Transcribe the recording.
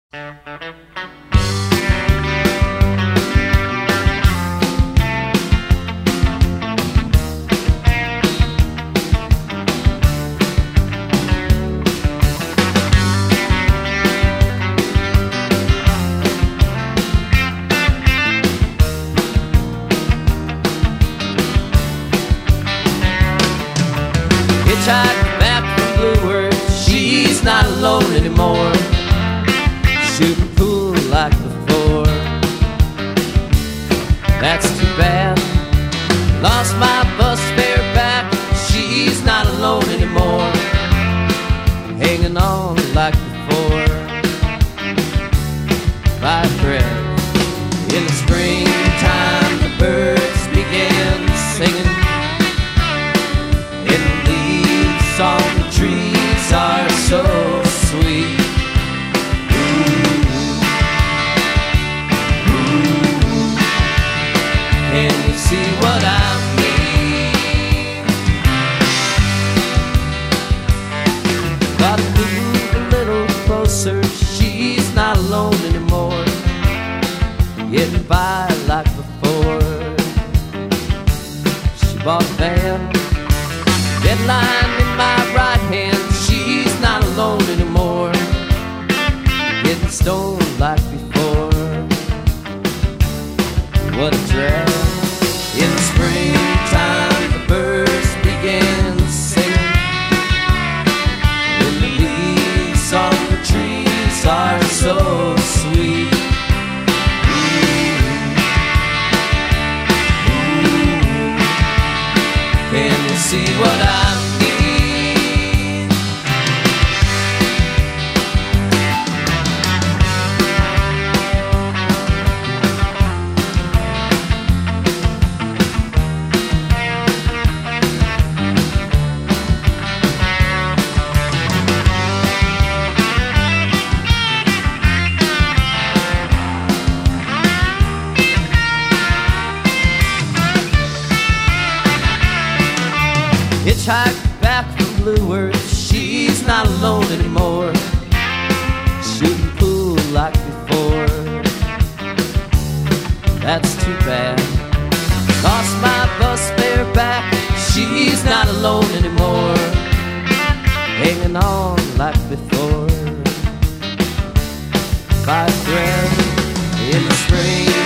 Hitchhiked back from Blue Earth, she's not alone anymore. Shooting pool like before. That's too bad. Lost my bus fare back. She's not alone anymore. Hanging on like before. By a thread. In the springtime, the birds began singing. And the leaves on the trees are so sweet. Can you see what I mean? Gotta move a little closer. She's not alone anymore. Getting by like before. She bought a van. Deadline in my right hand. She's not alone anymore. Getting stoned like before. What a drag. In the springtime, the birds began singing. And the leaves on the trees are so sweet. Can you see what I mean? Hitchhiked back from Blue Earth, she's not alone anymore. Shooting pool like before. That's too bad. Lost my bus fare back. She's not alone anymore. Hanging on like before. By a thread in the spring.